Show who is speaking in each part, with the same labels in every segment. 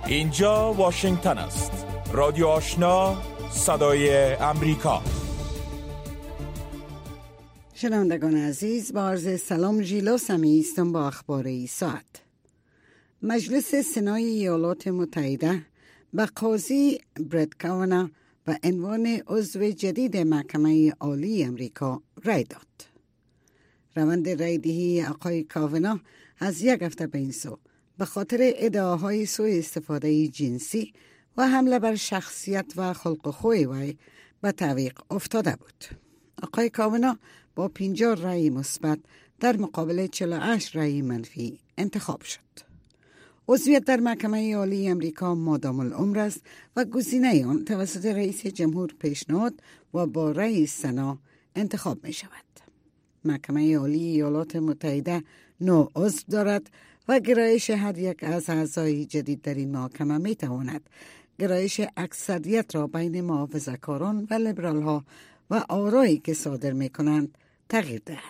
Speaker 1: اینجا واشنگتن است. رادیو آشنا، صدای امریکا.
Speaker 2: شنوندگان عزیز، با عرض سلام ژیلا سمی هستم با اخبار این ساعت. مجلس سنای ایالات متحده به قاضی برت کاوانو به عنوان عضو جدید محکمه عالی امریکا رای داد. روند رای دهی آقای کاوانو از یک هفته به این سو به خاطر ادعاهای سوء استفاده جنسی و حمله بر شخصیت و خلق و خوی وی به تعویق افتاده بود. آقای کاوانو با 50 رای مثبت در مقابل 48 رای منفی انتخاب شد. عضویت در محکمه عالی امریکا مادام العمر است و گزینه آن توسط رئیس جمهور پیشنهاد و با رئیس سنا انتخاب می شود. محکمه عالی ایالات متحده 9 عضو دارد و گرایش هر یک از اعضای جدید در این محکمه می تواند گرایش اکثریت را بین محافظه‌کاران و لیبرال ها و آرایی که صادر می کنند تغییر دهد.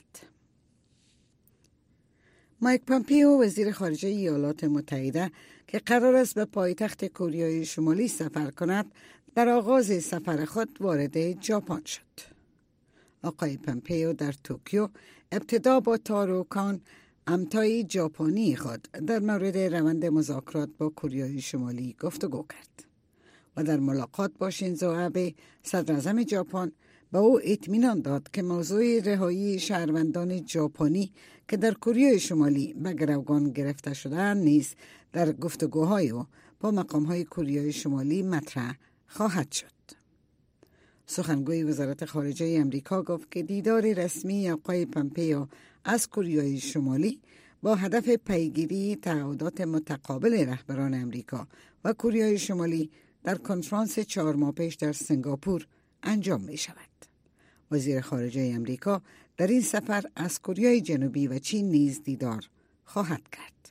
Speaker 2: مایک پامپیو وزیر خارجه ایالات متحده که قرار است به پایتخت کره شمالی سفر کند، در آغاز سفر خود وارد ژاپن شد. آقای پامپیو در توکیو ابتدا با تاروکان امتای ژاپنی خود در مورد روند مذاکرات با کره شمالی گفتگو کرد و در ملاقات با شینزو آبه صدراعظم ژاپن به او اطمینان داد که موضوع رهایی شهروندان ژاپنی که در کره شمالی به گروگان گرفته شده‌اند نیز در گفتگوهای او با مقام‌های کره شمالی مطرح خواهد شد. سخنگوی وزارت خارجه امریکا گفت که دیدار رسمی آقای پامپیو از کره شمالی با هدف پیگیری تعهدات متقابل رهبران امریکا و کره شمالی در کنفرانس 4 ماه پیش در سنگاپور انجام می شود. وزیر خارجه امریکا در این سفر از کره جنوبی و چین نیز دیدار خواهد کرد.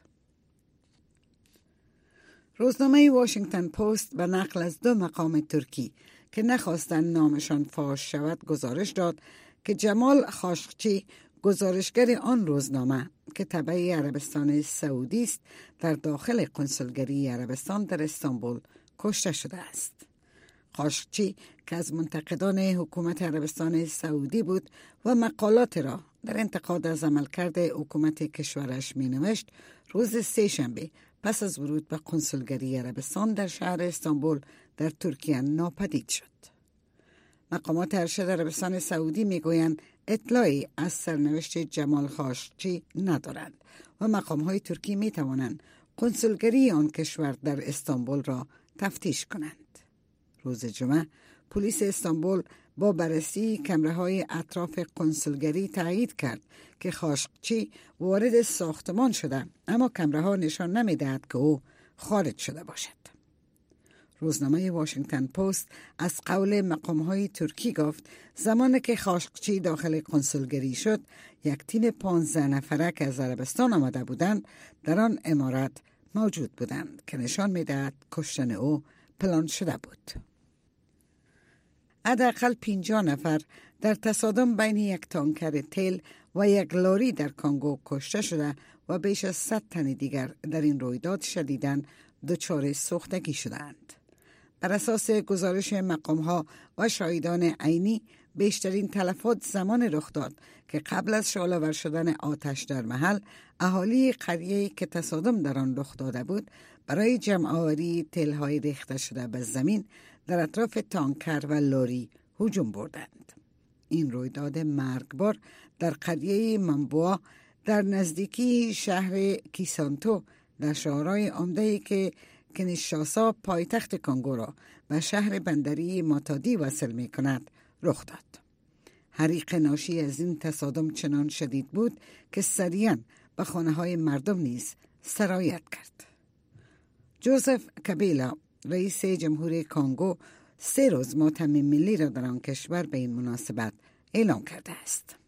Speaker 2: روزنامه واشنگتن پست به نقل از 2 مقام ترکی که نخواستند نامشان فاش شود گزارش داد که جمال خاشقچی، گزارشگر آن روزنامه که تبع عربستان سعودی است، در داخل کنسولگری عربستان در استانبول کشته شده است. خاشقچی که از منتقدان حکومت عربستان سعودی بود و مقالات را در انتقاد از عملکرد حکومت کشورش می نوشت، روز 3 شنبه پس از ورود به کنسولگری عربستان در شهر استانبول در ترکیه ناپدید شد. مقامات ارشد عربستان سعودی می گویند اطلاعی از سرنوشت جمال خاشقچی ندارند و مقام‌های ترکی می توانند کنسولگری آن کشور در استانبول را تفتیش کنند. روز جمعه پلیس استانبول با بررسی کمره‌های اطراف کنسولگری تایید کرد که خاشقچی وارد ساختمان شده، اما کمره‌ها نشان نمی‌دهد که او خارج شده باشد. روزنامه واشنگتن پست از قول مقام‌های ترکی گفت زمانی که خاشقچی داخل کنسولگری شد، یک تیم 15 نفره که از عربستان آمده بودند در آن عمارت موجود بودند که نشان می‌دهد کشتن او پلان شده بود. حداقل 50 نفر در تصادم بین یک تانکر تیل و یک لاری در کانگو کشته شده و بیش از 100 تن دیگر در این رویداد شدیداً دچار سوختگی شدند. بر اساس گزارش مقام‌ها و شاهدان عینی، بیشترین تلفات زمان رخ داد که قبل از شعله‌ور شدن آتش در محل، اهالی قریه‌ای که تصادم در آن رخ داده بود برای جمع‌آوری تل‌های ریخته شده به زمین در اطراف تانکر و لاری هجوم بردند. این رویداد مرگبار در قریه مامبوا در نزدیکی شهر کیسانتو در شهرهای عمده‌ای که کنشاسا پایتخت کانگو را به شهر بندری ماتادی وصل می کند رخ داد. حریق ناشی از این تصادم چنان شدید بود که سریعاً به خانه‌های مردم نیز سرایت کرد. جوزف کابیلا، رئیس جمهور کانگو، 3 روز ماتم ملی را در آن کشور به این مناسبت اعلام کرده است.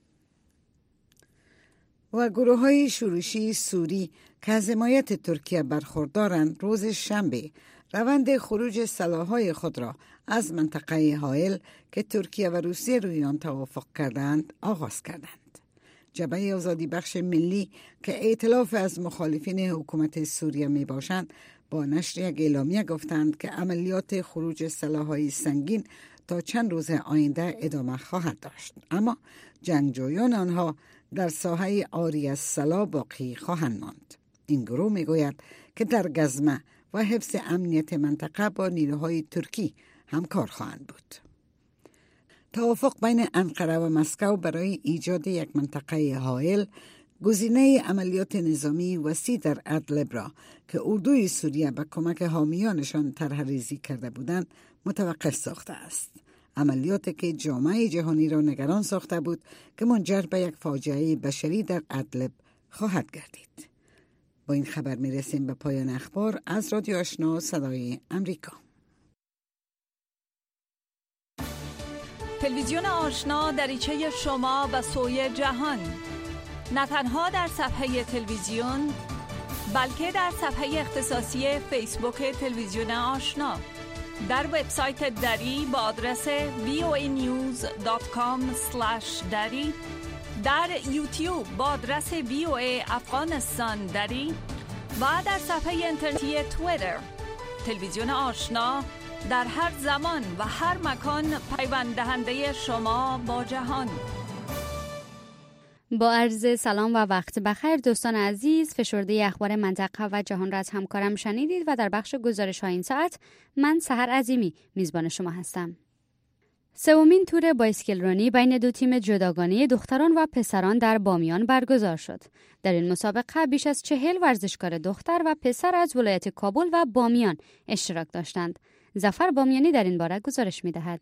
Speaker 2: و گروه‌های شورشی سوری که از حمایت ترکیه برخوردارند روز شنبه روند خروج سلاح‌های خود را از منطقه حائل که ترکیه و روسیه روی آن توافق کردند آغاز کردند. جبهه آزادی بخش ملی که ائتلاف از مخالفین حکومت سوریه می باشند با نشر یک اعلامیه گفتند که عملیات خروج سلاح‌های سنگین تا چند روز آینده ادامه خواهد داشت، اما جنگجویان آنها در ساحه عاری از سلاح باقی خواهند ماند. این گروه می گوید که در گزمه و حفظ امنیت منطقه با نیروهای ترکی همکار خواهند بود. توافق بین انقره و مسکو برای ایجاد یک منطقه حائل، گزینه عملیات نظامی وسیع در ادلب را که اردوی سوریه به کمک حامیانشان طرح‌ریزی کرده بودند متوقف ساخته است. عملیاتی که جامعه جهانی را نگران ساخته بود که منجر به یک فاجعه بشری در ادلب خواهد گردید. با این خبر می رسیم به پایان اخبار از رادیو آشنا صدای امریکا.
Speaker 3: تلویزیون آشنا دریچه شما به سوی جهان، نه تنها در صفحه تلویزیون بلکه در صفحه اختصاصی فیسبوک تلویزیون آشنا، در وبسایت دری با آدرس voanews.com/dari، در یوتیوب با آدرس VOA افغانستان دری و در صفحه اینترنتی توییتر. تلویزیون آشنا در هر زمان و هر مکان پیوند دهنده شما با جهان.
Speaker 4: با عرض سلام و وقت بخیر دوستان عزیز، فشرده اخبار منطقه و جهان را از همکارم شنیدید و در بخش گزارش ها این ساعت من سحر عظیمی میزبان شما هستم. سومین تور بایسکل رانی بین دو تیم جداگانه دختران و پسران در بامیان برگزار شد. در این مسابقه بیش از 40 ورزشکار دختر و پسر از ولایت کابل و بامیان اشتراک داشتند. ظفر بامیانی در این باره گزارش می‌دهد.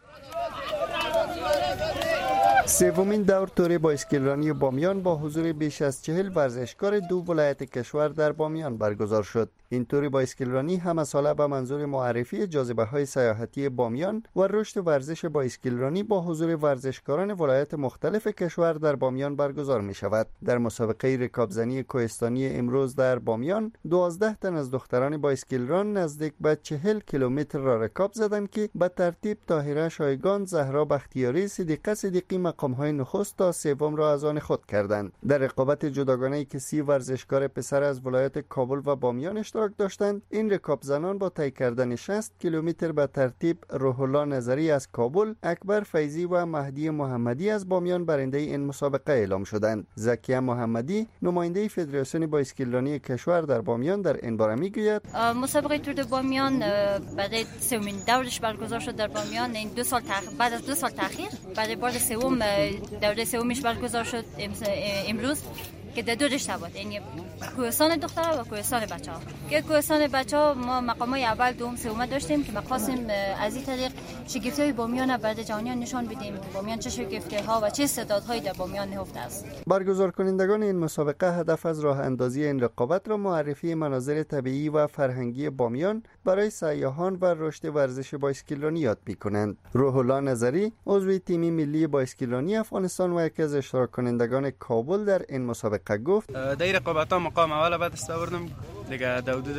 Speaker 5: سومین دور تور بایسکلرانی بامیان با حضور بیش از 40 ورزشکار دو ولایت کشور در بامیان برگزار شد. این تور بایسکلرانی همه ساله به منظور معرفی جاذبه‌های سیاحتی بامیان و رشد ورزش بایسکلرانی با حضور ورزشکاران ولایت مختلف کشور در بامیان برگزار می شود. در مسابقه رکابزنی کوهستانی امروز در بامیان 12 تن از دختران بایسکلران نزدیک به 40 کیلومتر را رکاب زدند که به ترتیب طاهره شایگان، زهرا بختیاری، صدیقه صدیقی مقام‌های نخست تا سوم را از آن خود کردند. در رقابت جداگانه‌ای که 30 ورزشکار پسر از ولایت کابل و بامیان اشتراک داشتند، این رکاب زنان با طی کردن 60 کیلومتر به ترتیب روح الله نظری از کابل، اکبر فیضی و مهدی محمدی از بامیان برنده این مسابقه اعلام شدند. زکیه محمدی، نماینده فدراسیون بایسکلرانی کشور در بامیان، در این باره میگوید:
Speaker 6: مسابقه تور بامیان برای سومین دورش برگزار شد در بامیان. این بعد از 2 سال تأخیر برای بار سوم دوره سومش برگزار شد امروز که در دو رشته بود، یعنی کوهستان دخترها و کوهستان بچه‌ها. که کوهستان بچه‌ها ما مقامای اول، دوم، سوم داشتیم که مقاصد از این طریق شگفتی‌های بامیان برای جهانیان نشان بدیم که بامیان چه شگفتی‌ها و چه استعدادهایی در بامیان نهفته است.
Speaker 5: برگزار کنندگان این مسابقه هدف از راه اندازی این رقابت را معرفی مناظر طبیعی و فرهنگی بامیان برای سیاحان و رشد ورزش بایسکلرانی یاد می‌کنند. روح الله نظری، عضو تیم ملی بایسکلرانی افغانستان و یکی از اشتراک کنندگان کابل در این مسابقه گفت:
Speaker 7: در رقابت‌ها مقام اول بعد است آوردم دیگه. در حدود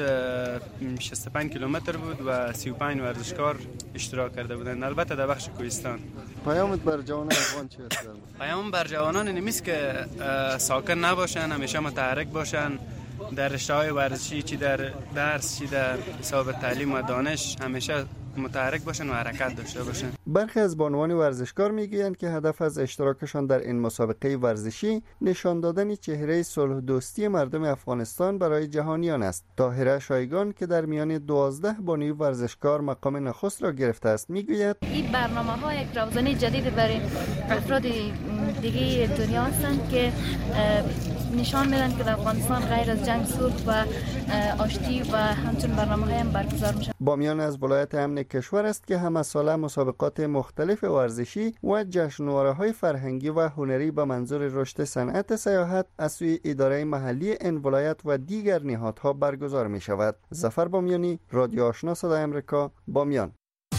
Speaker 7: 65 کیلومتر بود و 35 ورزشکار اشتراک کرده بودند، البته در بخش کوهستان.
Speaker 5: پیامت بر جوانان افغان چی است؟
Speaker 7: پیام بر جوانان اینه که ساکن نباشن، همیشه متحرک باشن در رشته‌های ورزشی، چی در درس چی در حساب تعلیم و دانش، همیشه متحرک باشن و حرکت داشته باشن.
Speaker 5: برخی از بانوان ورزشکار میگویند که هدف از اشتراکشان در این مسابقه ورزشی نشان دادن چهره صلح دوستی مردم افغانستان برای جهانیان است. طاهره شایگان که در میان 12 بانوی ورزشکار مقام نخست را گرفته است میگوید:
Speaker 8: این برنامه‌ها یک راهزنی جدید برای افراد دیگه دنیا هستند که نشان میدن که در افغانستان غیر از جنگ، صلح و آشتی و همچنین برنامه‌های هم برگزار میشه.
Speaker 5: بامیان از ولایت امن کشور است که همه ساله مسابقات مختلف ورزشی و جشنواره‌های فرهنگی و هنری به منظور رشد صنعت سیاحت از سوی اداره محلی این ولایت و دیگر نهادها برگزار می شود. ظفر بامیانی، رادیو آشنا صدای امریکا، بامیان.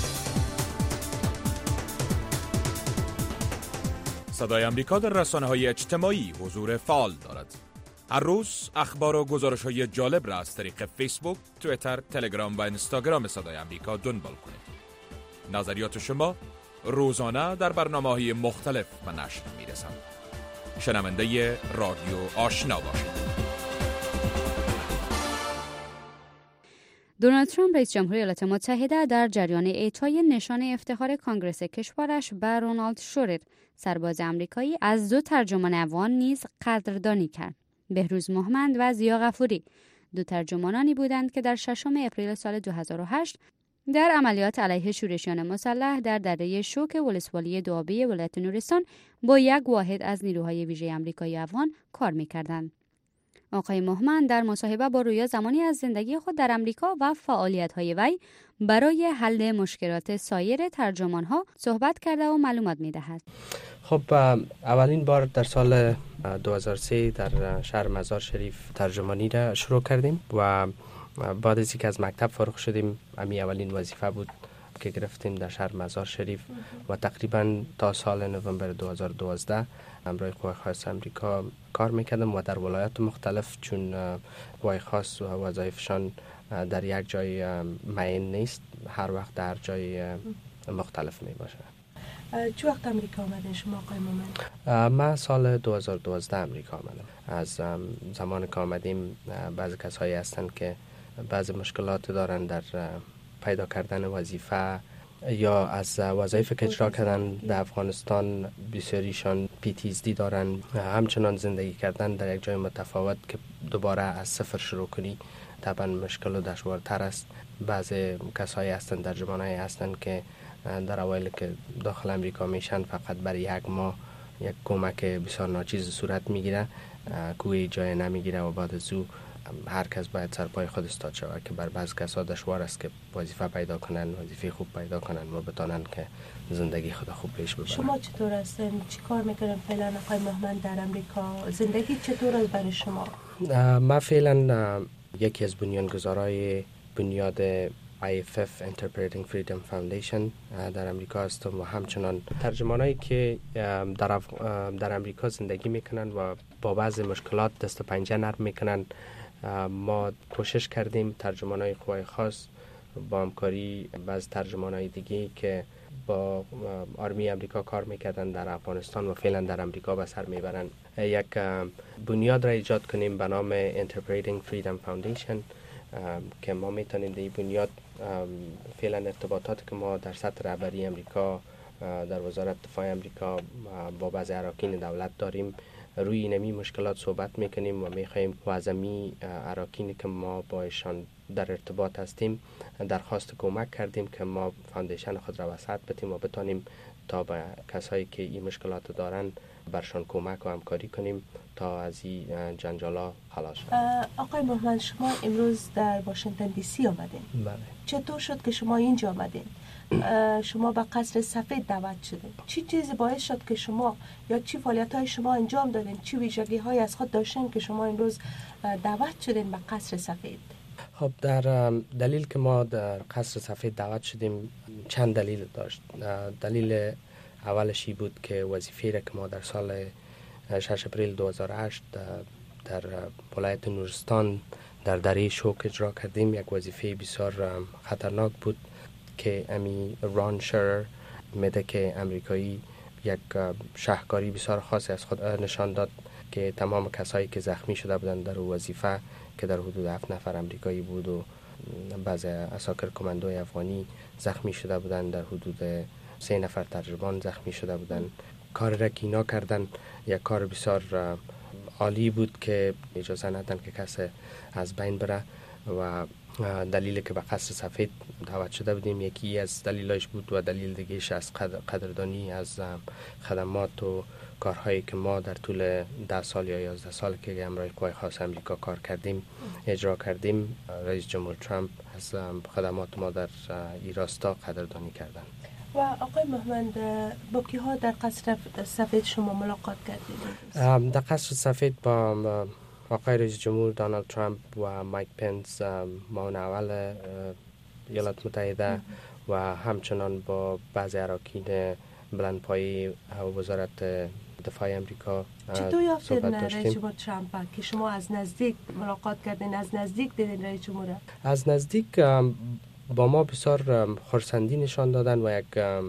Speaker 1: صدای امریکا در رسانه‌های اجتماعی حضور فعال دارد. هر روز اخبار و گزارش‌های جالب را از طریق فیسبوک، توییتر، تلگرام و اینستاگرام صدای امریکا دنبال کنید. نظریات شما روزانه در برنامه‌های مختلف به نشر می‌رسند. شنونده رادیو آشنا باشید.
Speaker 4: دونالد ترامپ رئیس جمهوری ایالات متحده در جریان اعطای نشان افتخار کانگرس کشورش به رونالد شورر، سرباز آمریکایی، از 2 ترجمان افغان نیز قدردانی کرد. بهروز مهمند و زیا غفوری 2 ترجمانانی بودند که در 6 اپریل سال 2008 در عملیات علیه شورشیان مسلح در دره شوک ولسوالی دوابه ولایت نورستان با یک واحد از نیروهای ویژه آمریکایی افغان کار می‌کردند. آقای مهمند در مصاحبه با رویا زمانی از زندگی خود در آمریکا و فعالیت‌های وی برای حل مشکلات سایر ترجمان‌ها صحبت کرده و معلومات می‌دهد.
Speaker 9: خب اولین بار در سال 2003 در شهر مزار شریف ترجمانی را شروع کردیم و بعد از اینکه از مکتب فارغ شدیم امی اولین وظیفه بود که گرفتیم در شهر مزار شریف و تقریبا تا سال نوامبر 2012 همراه قوای خاص آمریکا کار میکردم و در ولایات مختلف، چون قوای خاص و وظایفشان در یک جای معین نیست، هر وقت در جای مختلف می باشه.
Speaker 10: چه وقت امریکا آمدین شما آقای مومن؟
Speaker 9: من سال 2012 امریکا آمدم. از زمان که آمدیم بعضی کسایی هستند که بعضی مشکلات دارن در پیدا کردن وظیفه یا از وظایف که اجرا کردن در افغانستان، بسیاریشان PTSD دارن، همچنان زندگی کردن در یک جای متفاوت که دوباره از صفر شروع کنی طبعا مشکل و دشوارتر است. بعضی کسایی هستند، ترجمانایی هستند که در اوایل که داخل امریکا میشن فقط برای 1 ماه یک کمک بسیار ناچیز صورت میگیره، کوی جای نمیگیره و بعد از او هر کس باید سر پای خود استاد شود که بر بعض کسا دشوار است که وظیفه پیدا کنن، وظیفه خوب پیدا کنن و بتانن که زندگی خود خوب پیش ببرن.
Speaker 10: شما چطور هستین؟ چی کار میکنن فعلا آقای مهمند در امریکا؟ زندگی چطور است برای شما؟
Speaker 9: من فعلا یکی از بنیانگذارای بنیاد IFF Interpreting Freedom Foundation در امریکا هستم و همچنان ترجمانایی که در امریکا زندگی میکنن و با بعض مشکلات دست و پنجه نرم میکنن. ما کوشش کردیم ترجمانای قوای خاص با همکاری بعض ترجمانای دیگه که با آرمی امریکا کار میکردن در افغانستان و فعلا در امریکا به سر میبرن، یک بنیاد را ایجاد کنیم به نام Interpreting Freedom Foundation که ما میتونیم در این بنیاد فعلا ارتباطات که ما در سطح رهبری امریکا در وزارت دفاع امریکا با بعضی اراکین دولت داریم، روی اینمی مشکلات صحبت میکنیم و میخواهیم و از امی اراکینی که ما با ایشان در ارتباط هستیم درخواست کمک کردیم که ما فاندیشن خود را وسعت بدیم و بتانیم تا به کسایی که این مشکلات دارن برشان کمک و همکاری کنیم تا از این جنجالا خلاص شد.
Speaker 10: آقای مهمند، شما امروز در واشنگتن دی سی آمدین.
Speaker 9: بله.
Speaker 10: چطور شد که شما اینجا آمدین؟ شما به قصر سفید دعوت شدین. چی چیزی باعث شد که شما یا چی فعالیت های شما انجام دادین؟ چی ویژگی های از خود داشتین که شما امروز دعوت شدین به قصر سفید؟
Speaker 9: خب در دلیل که ما در قصر سفید دعوت شدیم چند دلیل داشت. دلیل اولشی بود که وظیفه را که ما در سال 6 اپریل 2008 در ولایت نورستان در دره شوک اجرا کردیم، یک وظیفه بسیار خطرناک بود که امی ران شرر میده که امریکایی یک شهکاری بسیار خاصی از خود نشان داد که تمام کسایی که زخمی شده بودند در وظیفه که در حدود 7 نفر امریکایی بود و بعضی عساکر کماندوی افغانی زخمی شده بودند، در حدود 3 نفر ترجمان زخمی شده بودند. کار را که اینا کردن یک کار بسیار عالی بود که اجازه ندادن که کس از بین بره و دلیلی که به قصر سفید دعوت شده بودیم یکی از دلیلش بود و دلیل دیگهش از قدردانی از خدمات و کارهایی که ما در طول 10 سال یا 11 سال که همراه قوای خاص امریکا کار کردیم اجرا کردیم. رئیس جمهور ترامپ از خدمات ما در این راستا قدردانی کردن.
Speaker 10: و آقای مهمند، با کیها در قصر سفید شما ملاقات کردید؟
Speaker 9: در قصر سفید با آقای رئیس جمهور دونالد ترامپ و مایک پنس معاون اول ایالات متحده و همچنان با بعضی اراکین بلندپایه وزارت دفاع امریکا
Speaker 10: چطور یافتید رئیس جمهور ترامپ که شما از نزدیک ملاقات کردین، از نزدیک دیدین رئیس جمهور؟
Speaker 9: از نزدیک با ما بسیار خرسندی نشان دادن و یک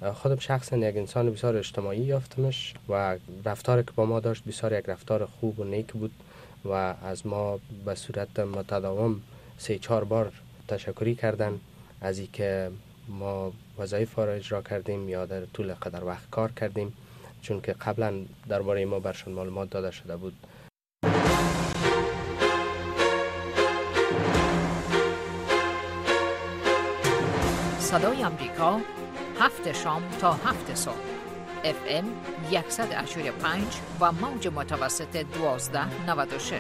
Speaker 9: خودم شخصا یک انسان بسیار اجتماعی یافتمش و رفتاری که با ما داشت بسیار یک رفتار خوب و نیک بود و از ما به صورت متداوم 3-4 بار تشکری کردن از اینکه ما وظایف را اجرا کردیم یا در طول قدر وقت کار کردیم، چون که قبلا درباره ما برشان معلومات داده شده بود.
Speaker 11: صدای امریکا 7 شام تا 7 صبح FM 100.5 و موج متوسط 1296.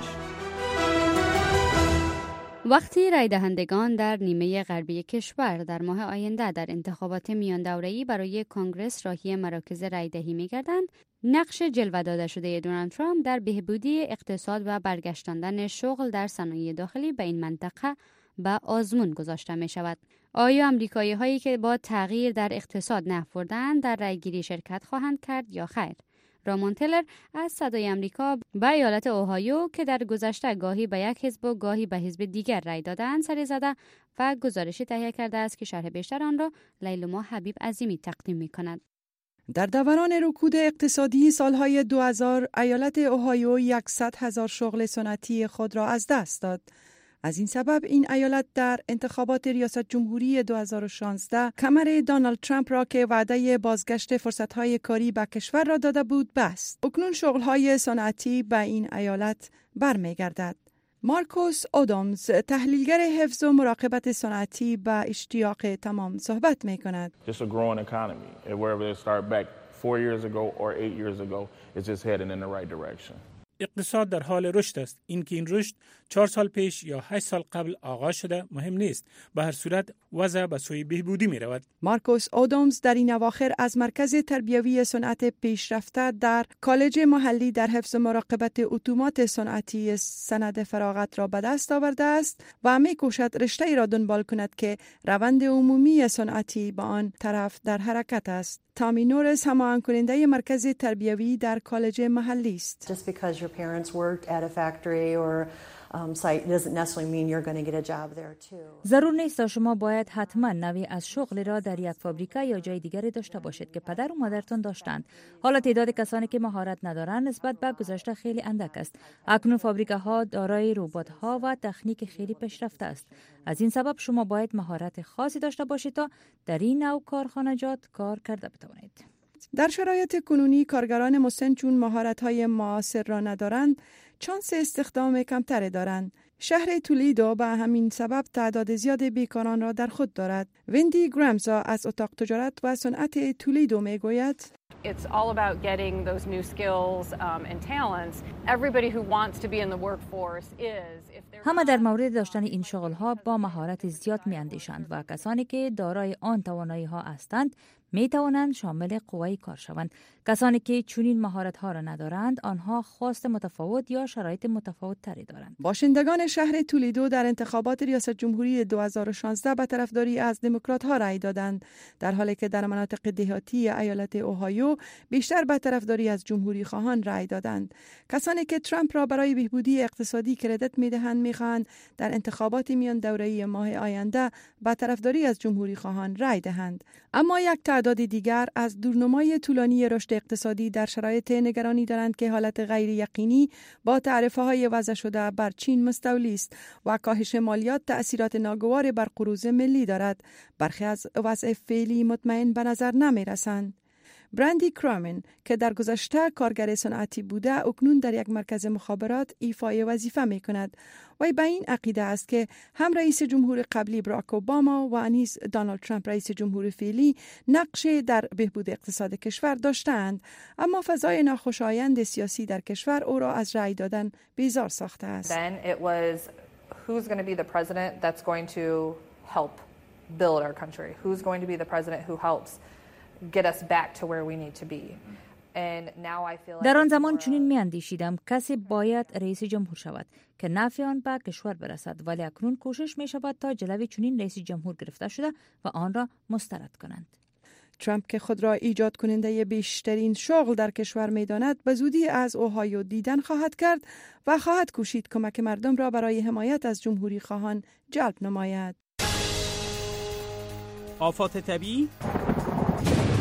Speaker 4: وقتی رای دهندگان در نیمه غربی کشور در ماه آینده در انتخابات میان دوره‌ای برای کنگرس راهی مراکز رای دهی می‌گردند، نقش جلوه داده شده دونالد ترامپ در بهبودی اقتصاد و برگشتاندن شغل در صنایع داخلی به این منطقه به آزمون گذاشته می شود. آیا امریکایی هایی که با تغییر در اقتصاد نفوردند در رایگیری شرکت خواهند کرد یا خیر؟ رامون تلر از صدای امریکا به ایالت اوهایو که در گذشته گاهی به یک حزب و گاهی به حزب دیگر رای دادند سر زده و گزارشی تهیه کرده است که شرح بیشتر آن را لیلما حبیب عظیمی تقدیم می کند.
Speaker 12: در دوران رکود اقتصادی سالهای 2000 ایالت اوهایو 100,000 شغل صنعتی خود را از دست داد. از این سبب این ایالت در انتخابات ریاست جمهوری 2016 کمر دونالد ترامپ را که وعده بازگشت فرصت‌های کاری به کشور را داده بود بست. اکنون شغل‌های صنعتی به این ایالت برمیگردد. مارکوس آدامز تحلیلگر حفظ و مراقبت صنعتی به اشتیاق تمام صحبت می‌کند.
Speaker 13: Just a growing economy. Wherever it started back 4 years ago or 8 years ago, it's just heading in the right direction.
Speaker 14: اقتصاد در حال رشد است. اینکه این رشد 4 سال پیش یا 8 سال قبل آغاز شده مهم نیست. به هر صورت وضع به سوی بهبودی می رود.
Speaker 12: مارکوس آدامز در این اواخر از مرکز تربیوی صنعت پیشرفته در کالج محلی در حفظ مراقبت اتومات صنعتی سند فراغت را به دست آورده است و می کوشد رشته‌ای را دنبال کند که روند عمومی صنعتی به آن طرف در حرکت است. تامی نورس هماهنگ کننده مرکز تربیوی در کالج محلی است.
Speaker 15: Just because your parents worked at a factory or site doesn't necessarily mean you're going to get a job there too.
Speaker 16: ضرور نیست شما باید حتما نوی از شغل را در یک فابریکه یا جای دیگری داشته باشید که پدر و مادرتان داشتند. حالا تعداد کسانی که مهارت ندارند نسبت به گذشته خیلی اندک است. اکنون فابریکه ها دارای ربات ها و تکنیک خیلی پیشرفته است. از این سبب شما باید مهارت خاصی داشته باشید تا در این نوع کارخانجات کار کرده بتوانید.
Speaker 12: در شرایط کنونی کارگران مسن چون مهارت‌های معاصر را ندارند، چانس استخدام کمتری دارند. شهر تولیدو به همین سبب تعداد زیاد بیکاران را در خود دارد. وندی گرامزا از اتاق تجارت و صنعت تولیدو میگوید:
Speaker 17: It's all about getting those new skills and talents. Everybody who wants to be in the workforce is.
Speaker 16: همه در مورد داشتن این شغل‌ها با مهارت زیاد می‌اندیشند و کسانی که دارای آن توانایی‌ها هستند می توانند شامل قوای کار شوند. کسانی که چنین مهارت‌ها را ندارند آنها خواست متفاوت یا شرایط متفاوت تری دارند.
Speaker 12: باشندگان شهر تولیدو در انتخابات ریاست جمهوری 2016 به طرفداری از دموکرات‌ها رأی دادند، در حالی که در مناطق دهاتی ایالت اوهایو بیشتر به طرفداری از جمهوری خواهان رأی دادند. کسانی که ترامپ را برای بهبودی اقتصادی کردیت می‌دهند می‌خواهند در انتخابات میان دوره‌ای ماه آینده به طرفداری از جمهوری خواهان رأی دهند. اما یک تعداد دیگر از دورنمای طولانی رشد اقتصادی در شرایط نگرانی دارند که حالت غیر یقینی با تعرفه‌های وضع شده بر چین مستولی است و کاهش مالیات تأثیرات ناگوار بر قروض ملی دارد. برخی از وضع فعلی مطمئن به نظر نمی رسند. برندی کرامن که در گذشته کارگر صنعتی بوده اکنون در یک مرکز مخابرات ایفای وظیفه می کند و به این عقیده است که هم رئیس جمهور قبلی باراک اوباما و نیز دونالد ترامپ رئیس جمهور فعلی نقش در بهبود اقتصاد کشور داشتند، اما فضای ناخوشایند سیاسی در کشور او را از رأی دادن بیزار ساخته است.
Speaker 18: Then it was who's going to be the president that's going to help build our country? Who's going to be the president who helps get us back to where we need to be? And now I feel like
Speaker 16: در آن زمان چنین می‌اندیشیدم کسی باید رئیس جمهور شود که نفع آن به کشور برسد، ولی اکنون کوشش می‌شود تا جلوی چنین رئیس جمهور گرفته شده و آن را مسترد کنند.
Speaker 12: ترامپ که خود را ایجاد کننده بیشترین شغل در کشور می‌داند، به زودی از اوهایو دیدن خواهد کرد و خواهد کوشید کمک مردم را برای حمایت از جمهوری خواهان جلب نماید.
Speaker 19: آفات طبیعی،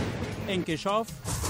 Speaker 19: انکشاف،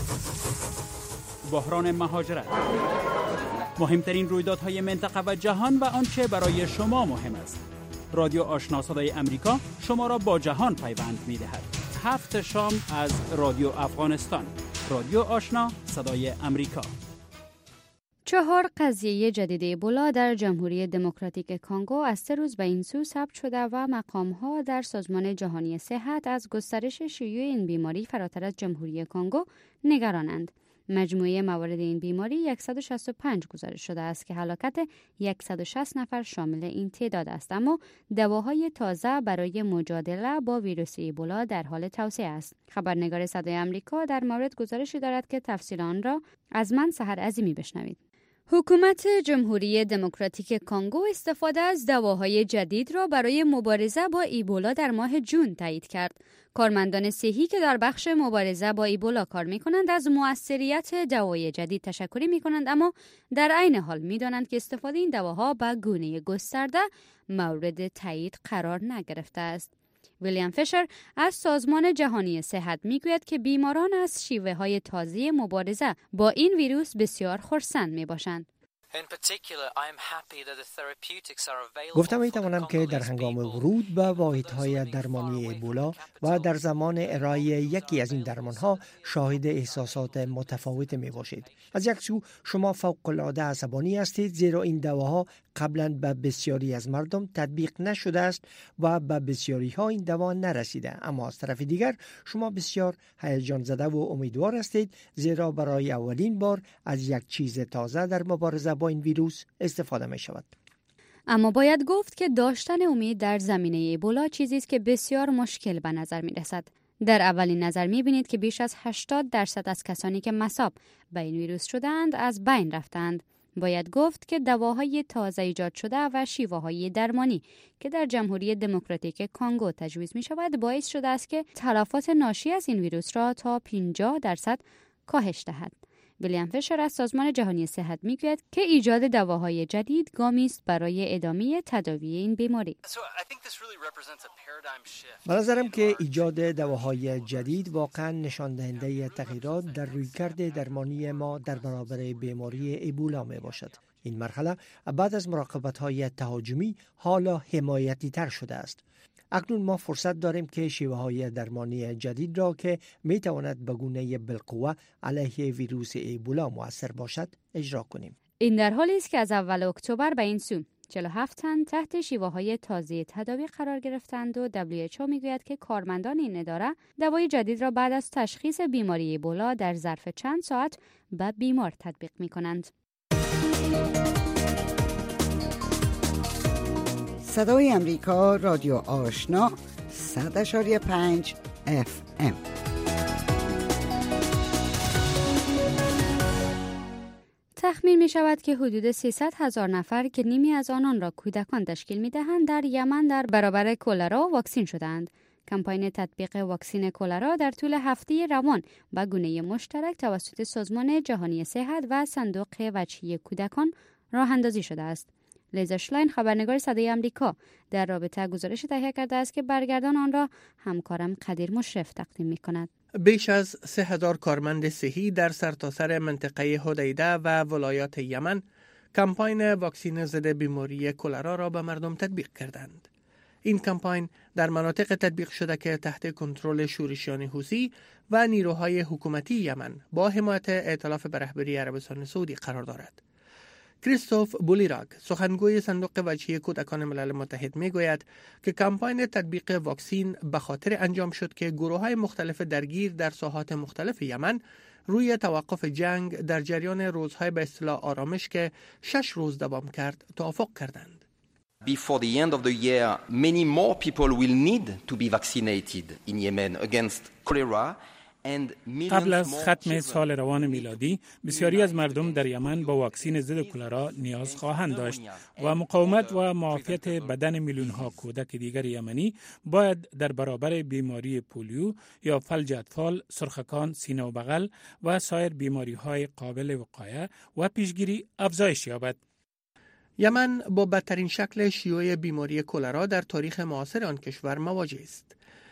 Speaker 19: بحران مهاجرت، مهمترین رویدادهای منطقه و جهان و آنچه برای شما مهم است. رادیو آشنا صدای امریکا شما را با جهان پیوند می‌دهد. 7 شام از رادیو افغانستان. رادیو آشنا صدای امریکا.
Speaker 4: 4 قضیه جدید ایبولا در جمهوری دموکراتیک کانگو از 3 روز به این سو ثبت شده و مقام‌ها در سازمان جهانی صحت از گسترش شیوع این بیماری فراتر از جمهوری کانگو نگرانند. مجموعه موارد این بیماری 165 گزارش شده است که هلاکت 160 نفر شامل این تعداد است، اما دواهای تازه برای مجادله با ویروس ایبولا در حال توسعه است. خبرنگار صدای آمریکا در مورد گزارشی دارد که تفصیل آن را از من سحر عظیمی بشنوید. حکومت جمهوری دموکراتیک کانگو استفاده از دواهای جدید را برای مبارزه با ایبولا در ماه جون تایید کرد. کارمندان صحی که در بخش مبارزه با ایبولا کار می‌کنند از موثریت دوای جدید تشکر می‌کنند، اما در عین حال می‌دانند که استفاده این دواها به گونه گسترده مورد تایید قرار نگرفته است. ویلیام فیشر از سازمان جهانی صحت میگوید که بیماران از شیوه‌های تازه مبارزه با این ویروس بسیار خرسند میباشند.
Speaker 20: گفتم میتوانم که در هنگام ورود به واحدهای درمانی ایبولا و در زمان ارائه یکی از این درمانها شاهد احساسات متفاوت می باشید. از یک سو شما فوق العاده عصبانی هستید زیرا این دواها قبلا به بسیاری از مردم تطبیق نشده است و به بسیاری ها این دوا نرسیده، اما از طرف دیگر شما بسیار هیجان زده و امیدوار هستید زیرا برای اولین بار از یک چیز تازه در مبارزه با این ویروس استفاده می شود.
Speaker 4: اما باید گفت که داشتن امید در زمینه ایبولا چیزی است که بسیار مشکل به نظر می رسد. در اولین نظر می بینید که بیش از 80% از کسانی که مصاب به این ویروس شدند از بین رفتند. باید گفت که دواهای تازه ایجاد شده و شیوه‌های درمانی که در جمهوری دموکراتیک کانگو تجویز می شود باعث شده است که تلفات ناشی از این ویروس را تا 50% کاهش دهد. ویلیام فیشر از سازمان جهانی صحت میگوید که ایجاد دواهای جدید گامی است برای ادامه تداوی این بیماری.
Speaker 20: به نظرم که ایجاد دواهای جدید واقعا نشان دهنده تغییرات در رویکرد درمانی ما در برابر بیماری ایبولا می باشد. این مرحله بعد از مراقبت‌های تهاجمی حالا حمایتی تر شده است. اکنون ما فرصت داریم که شیوه‌های درمانی جدید را که می‌تواند به گونه بالقوه علیه ویروس ایبولا مؤثر باشد اجرا کنیم.
Speaker 4: این در حالی است که از اول اکتبر به این سو 47 تن تحت شیوه‌های تازه تداوی قرار گرفتند و WHO میگوید که کارمندان این اداره دوای جدید را بعد از تشخیص بیماری ایبولا در ظرف چند ساعت به بیمار تطبیق می‌کنند.
Speaker 2: صدای امریکا رادیو آشنا 100.5 FM.
Speaker 4: تخمین می شود که حدود 300,000 نفر که نیمی از آنان را کودکان تشکیل می دهند در یمن در برابر کلرا واکسین شدند. کمپاین تطبیق واکسین کلرا در طول هفته روان به گونه مشترک توسط سازمان جهانی صحت و صندوق وجهی کودکان راه اندازی شده است. لیزا شلاین خبرنگار صدای آمریکا در رابطه گزارش تهیه کرده است که برگردان آن را همکارم قدیر مشرف تقدیم می‌کند.
Speaker 9: بیش از 3,000 کارمند صحی در سرتاسر منطقه حدیده و ولایات یمن کمپاین واکسین ضد بیماری کلرا را به مردم تطبیق کردند. این کمپاین در مناطق تطبیق شده که تحت کنترل شورشیان حوثی و نیروهای حکومتی یمن با حمایت ائتلاف به رهبری عربستان سعودی قرار دارد. کریستوف بولیراگ سخنگوی صندوق وجهی کودکان ملل متحد میگوید که کمپاین تطبیق واکسین به خاطر انجام شد که گروه‌های مختلف درگیر در ساحات مختلف یمن روی توقف جنگ در جریان روزهای به اصطلاح آرامش که 6 روز دوام کرد توافق کردند.
Speaker 21: Before the end of the year, many more people will need to be vaccinated in Yemen against cholera.
Speaker 14: قبل از ختم سال روان میلادی بسیاری از مردم در یمن با واکسین ضد کلرا نیاز خواهند داشت و مقاومت و معافیت بدن میلیون‌ها کودک دیگر یمنی باید در برابر بیماری پولیو یا فلج اطفال، سرخکان، سینه و بغل و سایر بیماری‌های قابل وقایه و پیشگیری افزایش یابد.
Speaker 9: یمن با بدترین شکل شیوع بیماری کلرا در تاریخ معاصر آن کشور مواجه است.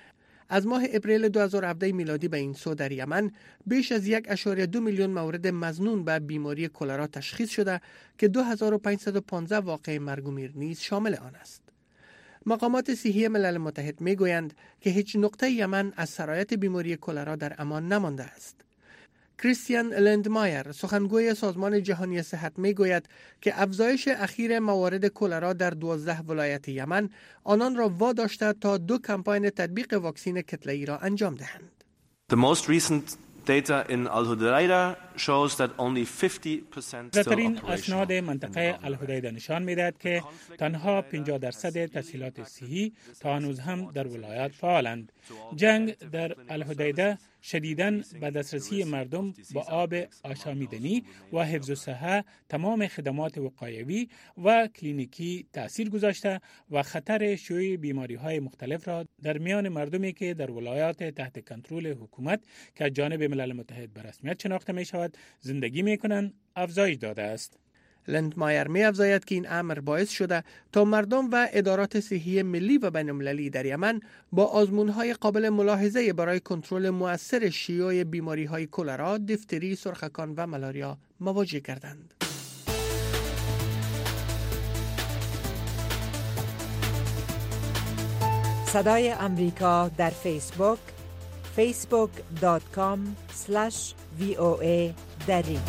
Speaker 3: از ماه اپریل 2017 میلادی به این سو در یمن بیش از 1.2 میلیون مورد مظنون به بیماری کلرا تشخیص شده که 2515 واقعه مرگ و میر نیز شامل آن است. مقامات صحی ملل متحد می گویند که هیچ نقطه یمن از سرایت بیماری کلرا در امان نمانده است. کریستیان لندمایر سخنگوی سازمان جهانی صحت می گوید که افزایش اخیر موارد کلرا در 12 ولایت یمن آنان را واداشته تا 2 کمپاین تطبیق واکسین کتله‌ای را انجام دهند.
Speaker 22: The most recent data in Al-Hudaydah shows that only 50%
Speaker 14: ترین اسناد منطقه الهدیده نشان می‌دهد که تنها 50% تسهیلات صحی تا هنوز هم در ولایت فعالند. جنگ در الهدیده شدیداً به دسترسی مردم با آب آشامیدنی و حفظ الصحه، تمام خدمات وقایوی و کلینیکی تأثیر گذاشته و خطر شیوع بیماری‌های مختلف را در میان مردمی که در ولایات تحت کنترل حکومت که از جانب ملل متحد به رسمیت شناخته می‌شود زندگی می‌کنند افزایش داده است.
Speaker 3: لندمایر می افزاید که این امر باعث شده تا مردم و ادارات صحی ملی و بین‌المللی در یمن با آزمون‌های قابل ملاحظه برای کنترل مؤثر شیوع بیماری‌های کلرا، دیفتری، سرخکان و ملاریا مواجه گردند.
Speaker 23: صدای امریکا در فیسبوک facebook.com/VOA دری.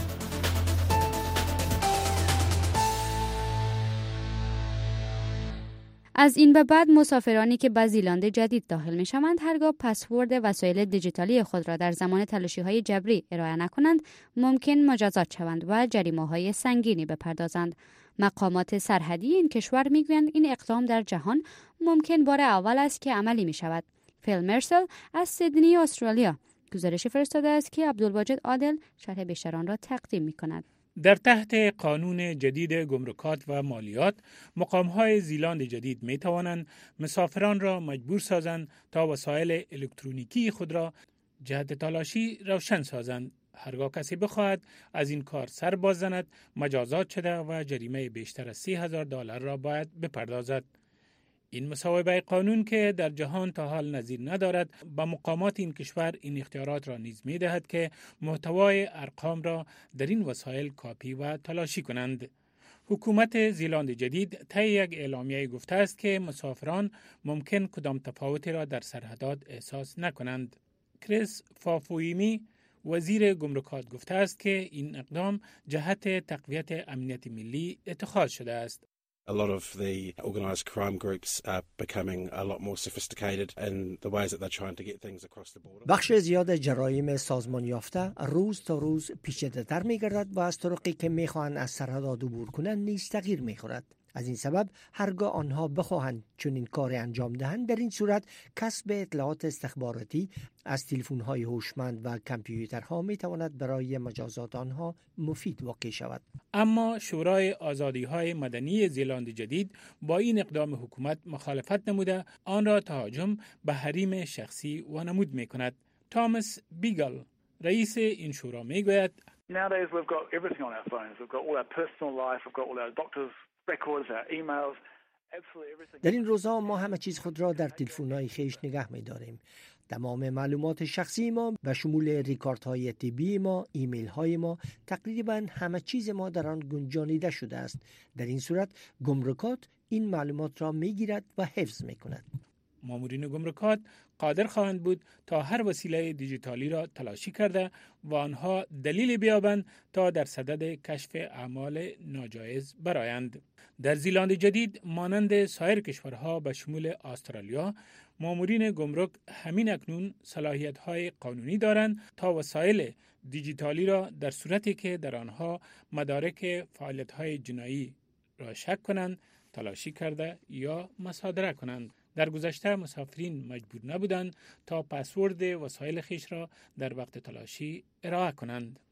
Speaker 4: از این به بعد مسافرانی که به زیلاند جدید داخل می شوند هرگاه پسورد وسایل دیجیتالی خود را در زمان تلاشی‌های جبری ارائه نکنند ممکن مجازات شوند و جریمه‌های سنگینی بپردازند. مقامات سرحدی این کشور میگویند این اقدام در جهان ممکن بار اول است که عملی می شود. فیل مرسل از سیدنی استرالیا گزارش فرستاده است که عبدالواجد عادل شرح بیشتر آن را تقدیم می کند.
Speaker 14: در تحت قانون جدید گمرکات و مالیات، مقام‌های زیلاند جدید می توانند مسافران را مجبور سازند تا وسایل الکترونیکی خود را جهت تلاشی روشن سازند. هرگاه کسی بخواهد از این کار سر باز زند، مجازات شده و جریمه بیشتر از $30,000 را باید بپردازد. این مصوبه قانون که در جهان تا حال نظیر ندارد، با مقامات این کشور این اختیارات را نیز می دهد که محتوای ارقام را در این وسایل کاپی و تلاشی کنند. حکومت زیلاند جدید طی یک اعلامیه گفته است که مسافران ممکن کدام تفاوتی را در سرحدات احساس نکنند. کریس فافویمی وزیر گمرکات گفته است که این اقدام جهت تقویت امنیت ملی اتخاذ شده است.
Speaker 24: A lot of the organised crime groups are becoming a lot more sophisticated in the ways that they're trying to get things across the border.
Speaker 20: بخش زیاد جرایم سازمان یافته روز تا روز پیچیده‌تر می‌گردد و از طرقی که می‌خواهند از سرحدات عبور کنند نیز تغییر می‌خورد. از این سبب هرگاه آنها بخواهند چنین کاری انجام دهند، در این صورت کسب اطلاعات استخباراتی از تلفن‌های هوشمند و کامپیوترها می‌تواند برای مجازات آنها مفید واقع شود.
Speaker 14: اما شورای آزادی‌های مدنی زیلاند جدید با این اقدام حکومت مخالفت نموده آن را تهاجم به حریم شخصی وانمود می‌کند. تامس بیگل رئیس این شورا می‌گوید
Speaker 25: Nowadays we've got everything on our phones. We've got all our personal life, we've got all our doctors records, our emails.
Speaker 20: در این روزها ما همه چیز خود را در تلفن‌های خیش نگه می‌داریم. تمام معلومات شخصی ما به شمول ریکاردهای طبی ما، ایمیل‌های ما، تقریباً همه چیز ما در آن گنجانیده شده است. در این صورت گمرکات این معلومات را می‌گیرد و حفظ می‌کند.
Speaker 14: مامورین گمرکات قادر خواهند بود تا هر وسیله دیجیتالی را تلاشی کرده و آنها دلیل بیابند تا در صدد کشف اعمال ناجایز برآیند. در زیلاند جدید مانند سایر کشورها به شمول استرالیا، مامورین گمرک همین اکنون صلاحیت‌های قانونی دارند تا وسایل دیجیتالی را در صورتی که در آنها مدارک فعالیت‌های جنایی را شک کنند، تلاشی کرده یا مصادره کنند. در گذشته مسافرین مجبور نبودند تا پسورد وسایل خیش را در وقت تلاشی ارائه کنند.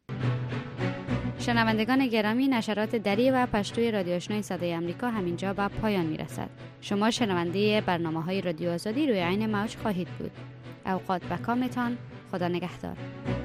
Speaker 4: شنوندگان گرامی، نشرات دری و پشتوی رادیو آشنای صدای آمریکا همینجا به پایان میرسد. شما شنونده برنامه‌های رادیو آزادی روی عین موج خواهید بود. اوقات بکامتان. خدا نگهدار.